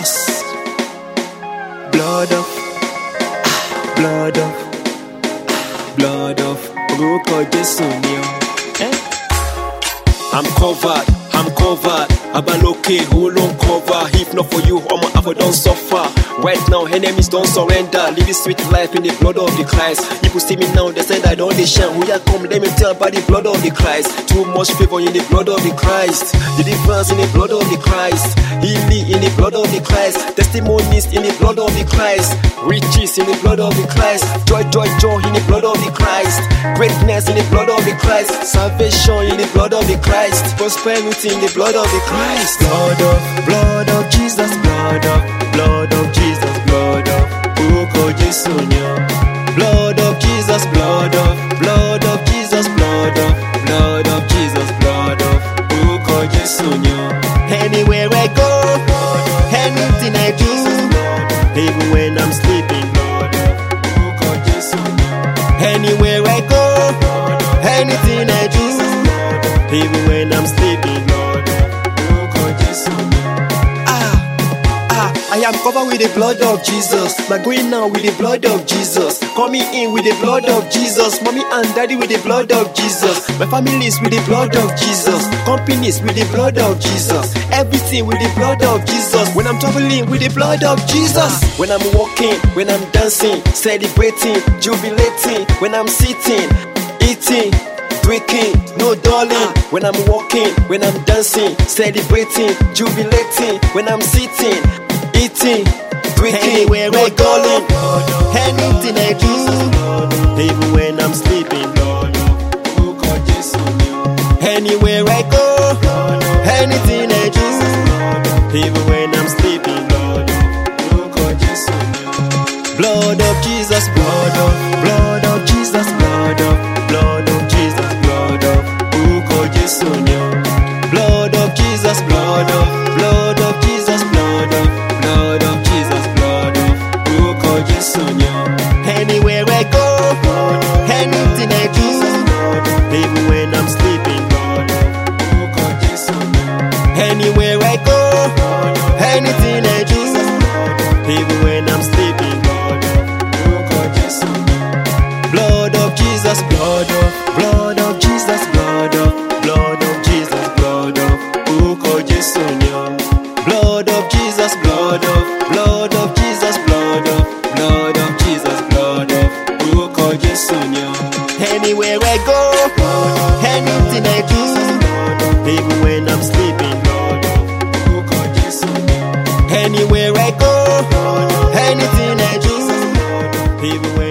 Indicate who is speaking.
Speaker 1: Jesus. Blood of, blood of, blood of. Orúkọ Jésù ni o. I'm covered. Abaloke, who don't cover? If not for you, all my effort don't suffer. Right now, enemies don't surrender. Live a sweet life in the blood of the Christ. People see me now, they say I don't shine. Who ya come? Let me tell about the blood of the Christ. Too much favor in the blood of the Christ. Deliverance in the blood of the Christ. Healing in the blood of the Christ. Testimonies in the blood of the Christ. Riches in the blood of the Christ. Joy in the blood of the Christ. Greatness in the blood of the Christ. Salvation in the blood of the Christ. Prosperity in the blood of the Christ. Blood of Jesus, blood of Jesus, blood of Orúkọ Jésù ni o. Blood of Jesus, blood of Jesus, blood of Jesus, blood of Orúkọ Jésù ni o. Anywhere I go, anything I do, even when I'm sleeping, blood of Orúkọ Jésù ni o. Anywhere I go, anything I do, even when I'm sleeping, Lord. I am covered with the blood of Jesus. My going now with the blood of Jesus. Coming in with the blood of Jesus. Mommy and daddy with the blood of Jesus. My family is with the blood of Jesus. Companies with the blood of Jesus. Everything with the blood of Jesus. When I'm traveling with the blood of Jesus. When I'm walking, when I'm dancing, celebrating, jubilating. When I'm sitting, eating, drinking, no darling. When I'm walking, when I'm dancing, celebrating, jubilating. When I'm sitting, eating, drinking, anywhere no darling. Anything I do, even when I'm sleeping, anywhere I go, anything I do, even when I'm sleeping, blood of Jesus, blood of Jesus, blood of Jesus, blood of Orúkọ Jésù ni o. Blood of Jesus, blood of Jesus, blood of Jesus, blood of Orúkọ Jésù ni o. Anywhere I go, anything I do, even when I'm sleeping, Orúkọ Jésù ni o. Anywhere I go, anything I do, even when I'm sleeping, Orúkọ Jésù ni o. Blood of Jesus, blood of Jesus, blood of Jesus, blood of Orúkọ Jésù ni o. Blood of Jesus, blood of Jesus, blood of Jesus, blood of Orúkọ Jésù ni o. Anywhere I go, anything I do, even when I'm sleeping, Orúkọ Jésù ni o. Anywhere I go, anything I do, even when